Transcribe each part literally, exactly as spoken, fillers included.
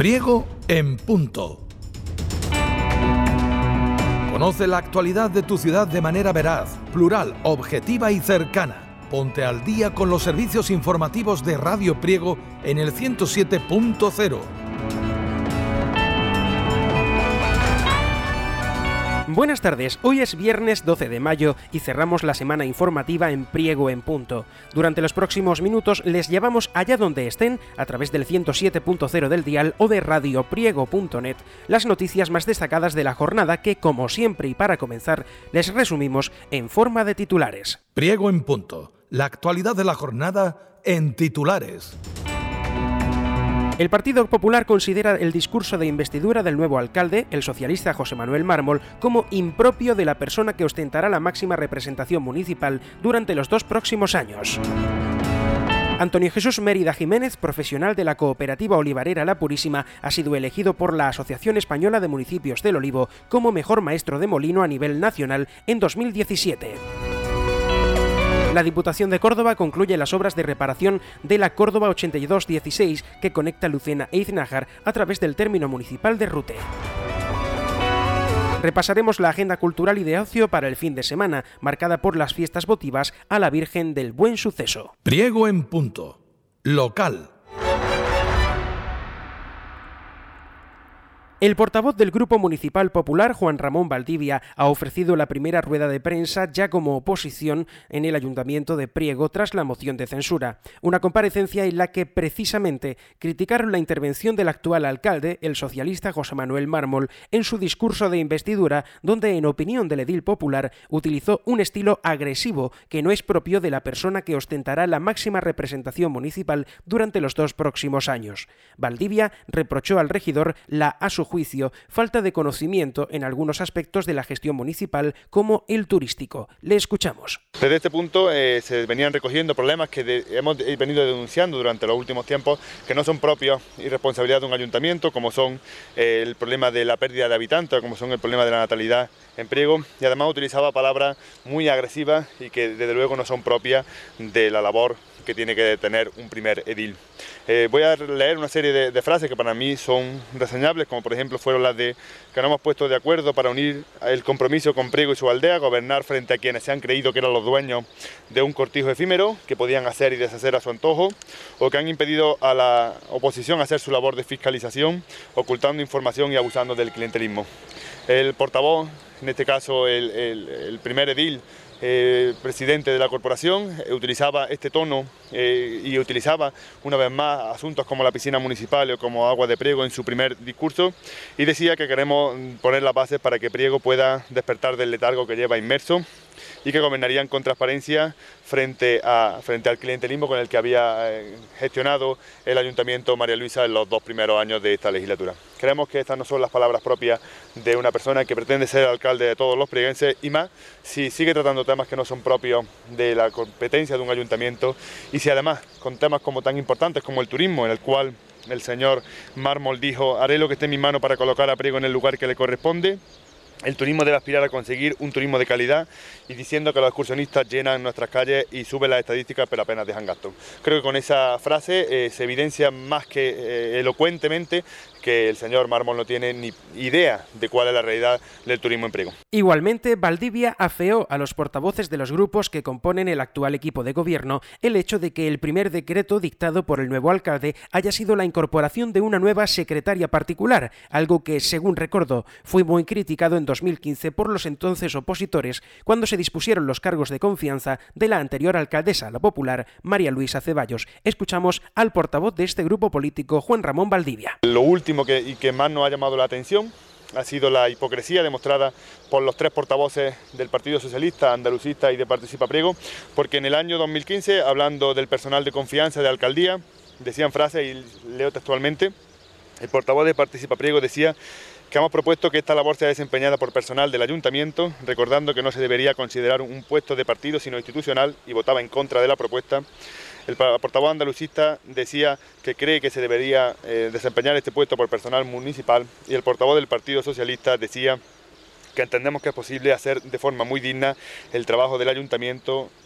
Priego en punto. Conoce la actualidad de tu ciudad de manera veraz, plural, objetiva y cercana. Ponte al día con los servicios informativos de Radio Priego en el ciento siete punto cero. Buenas tardes, hoy es viernes doce de mayo y cerramos la semana informativa en Priego en punto. Durante los próximos minutos les llevamos allá donde estén, a través del ciento siete punto cero del dial o de radio priego punto net, las noticias más destacadas de la jornada que, como siempre y para comenzar, les resumimos en forma de titulares. Priego en punto, la actualidad de la jornada en titulares. El Partido Popular considera el discurso de investidura del nuevo alcalde, el socialista José Manuel Mármol, como impropio de la persona que ostentará la máxima representación municipal durante los dos próximos años. Antonio Jesús Mérida Jiménez, profesional de la cooperativa olivarera La Purísima, ha sido elegido por la Asociación Española de Municipios del Olivo como mejor maestro de molino a nivel nacional en dos mil diecisiete. La Diputación de Córdoba concluye las obras de reparación de la Córdoba ochenta y dos dieciséis que conecta Lucena e Iznájar a través del término municipal de Rute. Repasaremos la agenda cultural y de ocio para el fin de semana, marcada por las fiestas votivas a la Virgen del Buen Suceso. Priego en punto. Local. El portavoz del Grupo Municipal Popular, Juan Ramón Valdivia, ha ofrecido la primera rueda de prensa ya como oposición en el Ayuntamiento de Priego tras la moción de censura. Una comparecencia en la que precisamente criticaron la intervención del actual alcalde, el socialista José Manuel Mármol, en su discurso de investidura, donde, en opinión del edil popular, utilizó un estilo agresivo que no es propio de la persona que ostentará la máxima representación municipal durante los dos próximos años. Valdivia reprochó al regidor la, a su juicio, falta de conocimiento en algunos aspectos de la gestión municipal, como el turístico. Le escuchamos. Desde este punto eh, se venían recogiendo problemas que de, hemos venido denunciando durante los últimos tiempos, que no son propios y responsabilidad de un ayuntamiento, como son eh, el problema de la pérdida de habitantes, como son el problema de la natalidad en Priego, y además utilizaba palabras muy agresivas y que desde luego no son propias de la labor que tiene que tener un primer edil. Eh, voy a leer una serie de, de frases que para mí son reseñables, como por ejemplo fueron las de que nos hemos puesto de acuerdo para unir el compromiso con Priego y su aldea, gobernar frente a quienes se han creído que eran los dueños de un cortijo efímero, que podían hacer y deshacer a su antojo, o que han impedido a la oposición hacer su labor de fiscalización, ocultando información y abusando del clientelismo. El portavoz, en este caso el, el, el primer edil, Eh, presidente de la corporación, eh, utilizaba este tono eh, y utilizaba una vez más asuntos como la piscina municipal o como Agua de Priego en su primer discurso, y decía que queremos poner las bases para que Priego pueda despertar del letargo que lleva inmerso y que gobernarían con transparencia frente, a, frente al clientelismo con el que había eh, gestionado el Ayuntamiento María Luisa en los dos primeros años de esta legislatura. Creemos que estas no son las palabras propias de una persona que pretende ser alcalde de todos los prieguenses, y más si sigue tratando temas que no son propios de la competencia de un ayuntamiento, y si además con temas como tan importantes como el turismo, en el cual el señor Mármol dijo: haré lo que esté en mi mano para colocar a Priego en el lugar que le corresponde. El turismo debe aspirar a conseguir un turismo de calidad, y diciendo que los excursionistas llenan nuestras calles y suben las estadísticas pero apenas dejan gasto. Creo que con esa frase eh, se evidencia más que eh, elocuentemente que el señor Mármol no tiene ni idea de cuál es la realidad del turismo en Priego. Igualmente, Valdivia afeó a los portavoces de los grupos que componen el actual equipo de gobierno el hecho de que el primer decreto dictado por el nuevo alcalde haya sido la incorporación de una nueva secretaria particular, algo que, según recordó, fue muy criticado en dos mil quince por los entonces opositores cuando se dispusieron los cargos de confianza de la anterior alcaldesa, la popular, María Luisa Ceballos. Escuchamos al portavoz de este grupo político, Juan Ramón Valdivia. Lo último que, y que más nos ha llamado la atención ha sido la hipocresía demostrada por los tres portavoces del Partido Socialista, Andalucista y de Participa Priego, porque en el año dos mil quince, hablando del personal de confianza de alcaldía, decían frases, y leo textualmente, el portavoz de Participa Priego decía que hemos propuesto que esta labor sea desempeñada por personal del ayuntamiento, recordando que no se debería considerar un puesto de partido sino institucional, y votaba en contra de la propuesta. El portavoz andalucista decía que cree que se debería eh, desempeñar este puesto por personal municipal, y el portavoz del Partido Socialista decía que entendemos que es posible hacer de forma muy digna el trabajo del ayuntamiento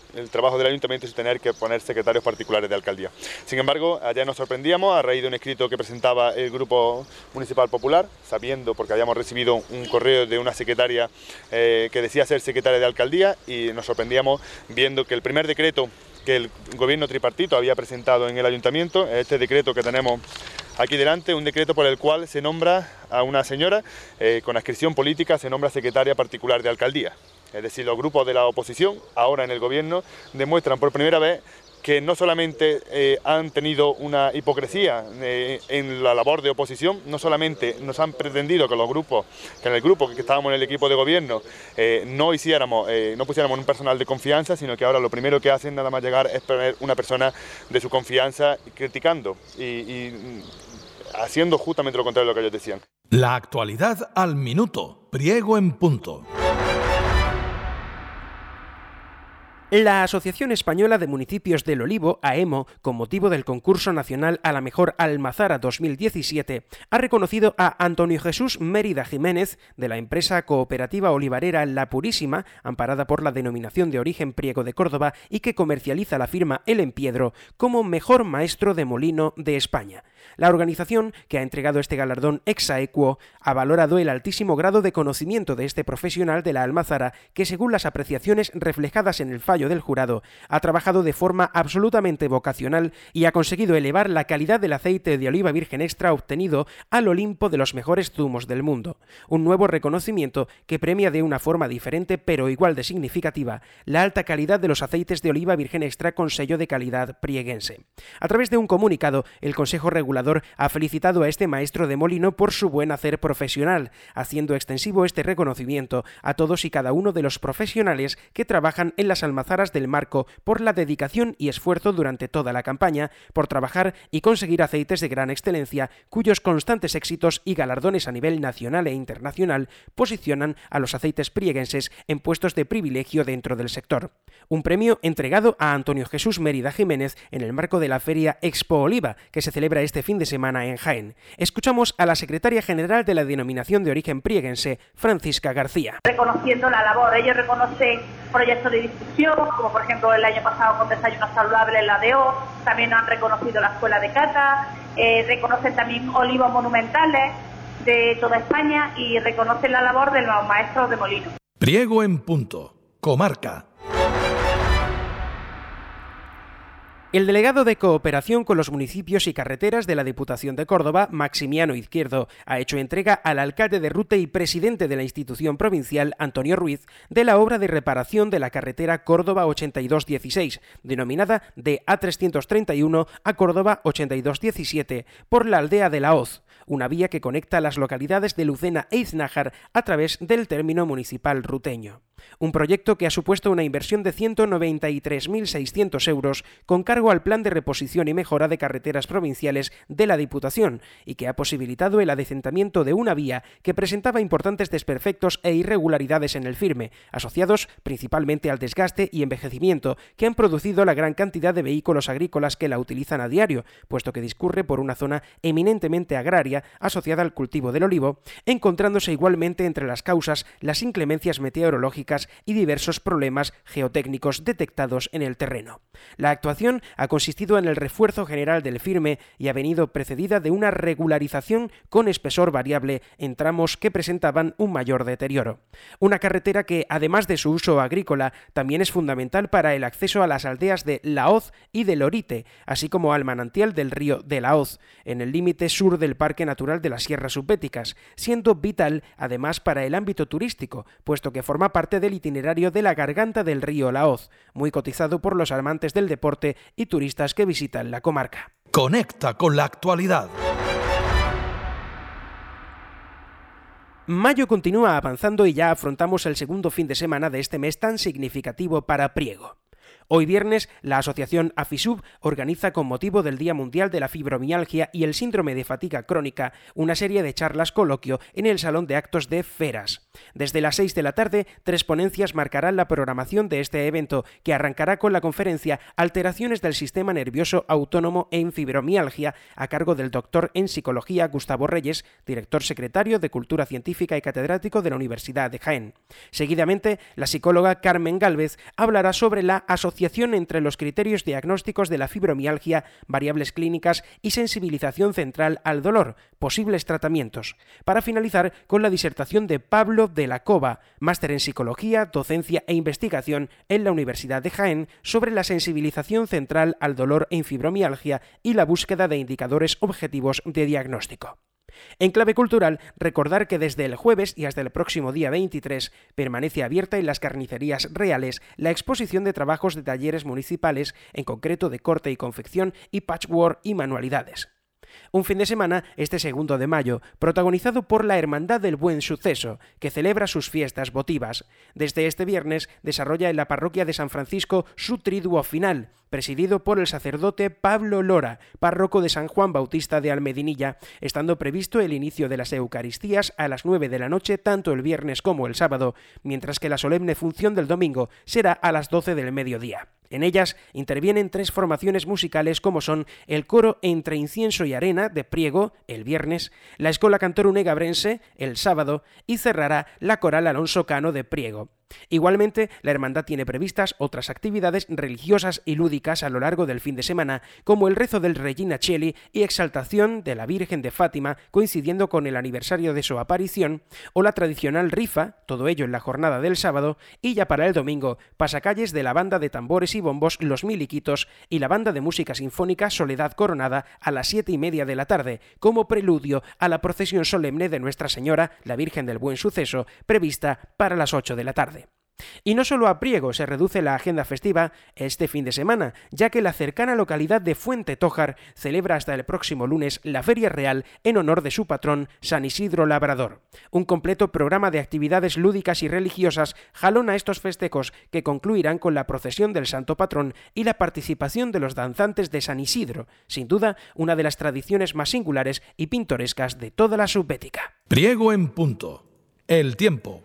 el trabajo del ayuntamiento sin tener que poner secretarios particulares de alcaldía. Sin embargo, ayer nos sorprendíamos a raíz de un escrito que presentaba el Grupo Municipal Popular, sabiendo, porque habíamos recibido un correo de una secretaria eh, que decía ser secretaria de alcaldía, y nos sorprendíamos viendo que el primer decreto que el gobierno tripartito había presentado en el ayuntamiento, este decreto que tenemos aquí delante, un decreto por el cual se nombra a una señora eh, con adscripción política, se nombra secretaria particular de alcaldía. Es decir, los grupos de la oposición, ahora en el gobierno, demuestran por primera vez que no solamente eh, han tenido una hipocresía eh, en la labor de oposición, no solamente nos han pretendido que los grupos, que en el grupo que estábamos en el equipo de gobierno eh, no hiciéramos, eh, no pusiéramos un personal de confianza, sino que ahora lo primero que hacen nada más llegar es poner una persona de su confianza criticando y, y haciendo justamente lo contrario de lo que ellos decían. La actualidad al minuto. Priego en punto. La Asociación Española de Municipios del Olivo, AEMO, con motivo del concurso nacional a la mejor Almazara dos mil diecisiete, ha reconocido a Antonio Jesús Mérida Jiménez, de la empresa cooperativa olivarera La Purísima, amparada por la denominación de origen Priego de Córdoba y que comercializa la firma El Empiedro, como mejor maestro de molino de España. La organización, que ha entregado este galardón ex aequo, ha valorado el altísimo grado de conocimiento de este profesional de la almazara que, según las apreciaciones reflejadas en el fallo del jurado, ha trabajado de forma absolutamente vocacional y ha conseguido elevar la calidad del aceite de oliva virgen extra obtenido al Olimpo de los mejores zumos del mundo. Un nuevo reconocimiento que premia de una forma diferente pero igual de significativa la alta calidad de los aceites de oliva virgen extra con sello de calidad prieguense. A través de un comunicado, el Consejo Regulador ha felicitado a este maestro de molino por su buen hacer profesional, haciendo extensivo este reconocimiento a todos y cada uno de los profesionales que trabajan en las almazaras del Marco por la dedicación y esfuerzo durante toda la campaña, por trabajar y conseguir aceites de gran excelencia, cuyos constantes éxitos y galardones a nivel nacional e internacional posicionan a los aceites prieguenses en puestos de privilegio dentro del sector. Un premio entregado a Antonio Jesús Mérida Jiménez en el marco de la Feria Expo Oliva, que se celebra este fin de semana en Jaén. Escuchamos a la secretaria general de la denominación de origen prieguense, Francisca García. Reconociendo la labor, ellos reconocen proyectos de difusión, como por ejemplo el año pasado con Desayunos Saludables en la D O, también han reconocido la Escuela de Cata, eh, reconocen también olivos monumentales de toda España y reconocen la labor de los maestros de molino. Priego en punto. Comarca. El delegado de Cooperación con los Municipios y Carreteras de la Diputación de Córdoba, Maximiano Izquierdo, ha hecho entrega al alcalde de Rute y presidente de la institución provincial, Antonio Ruiz, de la obra de reparación de la carretera Córdoba ochenta y dos dieciséis, denominada de A trescientos treinta y uno a Córdoba ochenta y dos diecisiete, por la aldea de La Hoz, una vía que conecta las localidades de Lucena e Iznájar a través del término municipal ruteño. Un proyecto que ha supuesto una inversión de ciento noventa y tres mil seiscientos euros con cargo al Plan de Reposición y Mejora de Carreteras Provinciales de la Diputación y que ha posibilitado el adecentamiento de una vía que presentaba importantes desperfectos e irregularidades en el firme, asociados principalmente al desgaste y envejecimiento que han producido la gran cantidad de vehículos agrícolas que la utilizan a diario, puesto que discurre por una zona eminentemente agraria asociada al cultivo del olivo, encontrándose igualmente entre las causas las inclemencias meteorológicas y diversos problemas geotécnicos detectados en el terreno. La actuación ha consistido en el refuerzo general del firme y ha venido precedida de una regularización con espesor variable en tramos que presentaban un mayor deterioro. Una carretera que, además de su uso agrícola, también es fundamental para el acceso a las aldeas de La Hoz y de Lorite, así como al manantial del río de La Hoz, en el límite sur del Parque Natural de las Sierras Subbéticas, siendo vital además para el ámbito turístico, puesto que forma parte del itinerario de la garganta del río La Hoz, muy cotizado por los amantes del deporte y turistas que visitan la comarca. Conecta con la actualidad. Mayo continúa avanzando y ya afrontamos el segundo fin de semana de este mes tan significativo para Priego. Hoy viernes, la asociación AFISUB organiza con motivo del Día Mundial de la Fibromialgia y el Síndrome de Fatiga Crónica una serie de charlas coloquio en el Salón de Actos de Feras. Desde las seis de la tarde, tres ponencias marcarán la programación de este evento, que arrancará con la conferencia Alteraciones del Sistema Nervioso Autónomo en Fibromialgia, a cargo del doctor en Psicología Gustavo Reyes, director secretario de Cultura Científica y catedrático de la Universidad de Jaén. Seguidamente, la psicóloga Carmen Gálvez hablará sobre la asociación asociación entre los criterios diagnósticos de la fibromialgia, variables clínicas y sensibilización central al dolor, posibles tratamientos, para finalizar con la disertación de Pablo de la Cova, máster en Psicología, Docencia e Investigación en la Universidad de Jaén, sobre la sensibilización central al dolor en fibromialgia y la búsqueda de indicadores objetivos de diagnóstico. En clave cultural, recordar que desde el jueves y hasta el próximo día veintitrés permanece abierta en las Carnicerías Reales la exposición de trabajos de talleres municipales, en concreto de corte y confección y patchwork y manualidades. Un fin de semana, este segundo de mayo, protagonizado por la Hermandad del Buen Suceso, que celebra sus fiestas votivas. Desde este viernes desarrolla en la parroquia de San Francisco su triduo final, presidido por el sacerdote Pablo Lora, párroco de San Juan Bautista de Almedinilla, estando previsto el inicio de las Eucaristías a las nueve de la noche tanto el viernes como el sábado, mientras que la solemne función del domingo será a las doce del mediodía. En ellas intervienen tres formaciones musicales como son el coro Entre Incienso y Arena de Priego, el viernes, la Escola Cantorum Negabrense, el sábado, y cerrará la Coral Alonso Cano de Priego. Igualmente, la hermandad tiene previstas otras actividades religiosas y lúdicas a lo largo del fin de semana, como el rezo del Regina Coeli y exaltación de la Virgen de Fátima, coincidiendo con el aniversario de su aparición, o la tradicional rifa, todo ello en la jornada del sábado, y ya para el domingo, pasacalles de la banda de tambores y bombos Los Miliquitos y la banda de música sinfónica Soledad Coronada a las siete y media de la tarde, como preludio a la procesión solemne de Nuestra Señora, la Virgen del Buen Suceso, prevista para las ocho de la tarde. Y no solo a Priego se reduce la agenda festiva este fin de semana, ya que la cercana localidad de Fuente Tójar celebra hasta el próximo lunes la Feria Real en honor de su patrón San Isidro Labrador. Un completo programa de actividades lúdicas y religiosas jalona estos festejos, que concluirán con la procesión del Santo Patrón y la participación de los danzantes de San Isidro, sin duda una de las tradiciones más singulares y pintorescas de toda la subbética. Priego en punto. El tiempo.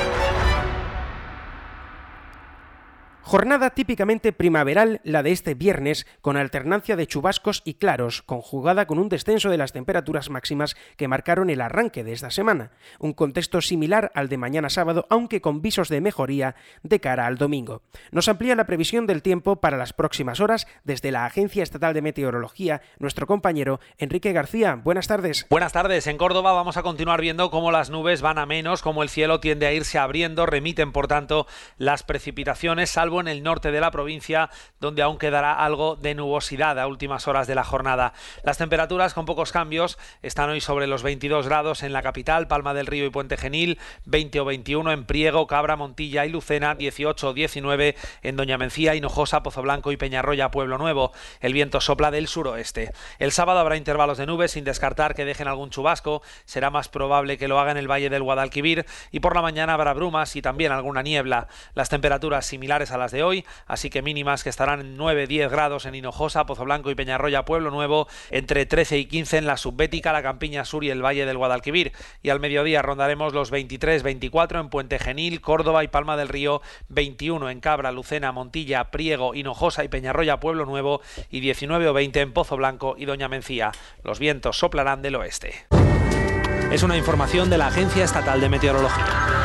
Jornada típicamente primaveral la de este viernes, con alternancia de chubascos y claros, conjugada con un descenso de las temperaturas máximas que marcaron el arranque de esta semana. Un contexto similar al de mañana sábado, aunque con visos de mejoría de cara al domingo. Nos amplía la previsión del tiempo para las próximas horas desde la Agencia Estatal de Meteorología, nuestro compañero Enrique García. Buenas tardes. Buenas tardes. En Córdoba vamos a continuar viendo cómo las nubes van a menos, cómo el cielo tiende a irse abriendo, remiten por tanto las precipitaciones, salvo en el norte de la provincia, donde aún quedará algo de nubosidad a últimas horas de la jornada. Las temperaturas con pocos cambios están hoy sobre los veintidós grados en la capital, Palma del Río y Puente Genil, veinte o veintiuno en Priego, Cabra, Montilla y Lucena, dieciocho o diecinueve en Doña Mencía, Hinojosa, Pozoblanco y Peñarroya, Pueblo Nuevo. El viento sopla del suroeste. El sábado habrá intervalos de nubes, sin descartar que dejen algún chubasco. Será más probable que lo haga en el valle del Guadalquivir, y por la mañana habrá brumas y también alguna niebla. Las temperaturas similares a las de hoy, así que mínimas que estarán en nueve a diez grados en Hinojosa, Pozoblanco y Peñarroya, Pueblo Nuevo, entre trece y quince en la Subbética, la Campiña Sur y el Valle del Guadalquivir, y al mediodía rondaremos los veintitrés a veinticuatro en Puente Genil, Córdoba y Palma del Río, veintiuno en Cabra, Lucena, Montilla, Priego, Hinojosa y Peñarroya, Pueblo Nuevo, y diecinueve o veinte en Pozoblanco y Doña Mencía. Los vientos soplarán del oeste. Es una información de la Agencia Estatal de Meteorología.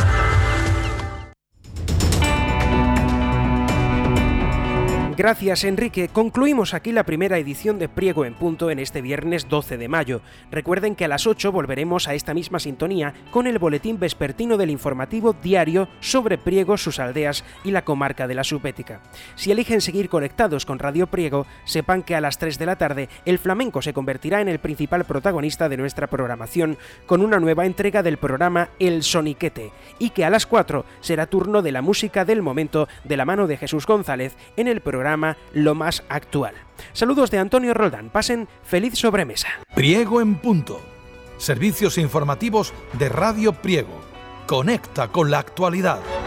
Gracias, Enrique. Concluimos aquí la primera edición de Priego en Punto en este viernes doce de mayo. Recuerden que a las ocho volveremos a esta misma sintonía con el boletín vespertino del informativo diario sobre Priego, sus aldeas y la comarca de la Subbética. Si eligen seguir conectados con Radio Priego, sepan que a las tres de la tarde el flamenco se convertirá en el principal protagonista de nuestra programación con una nueva entrega del programa El Soniquete, y que a las cuatro será turno de la música del momento de la mano de Jesús González en el programa Lo Más Actual. Saludos de Antonio Roldán. Pasen feliz sobremesa. Priego en Punto. Servicios informativos de Radio Priego. Conecta con la actualidad.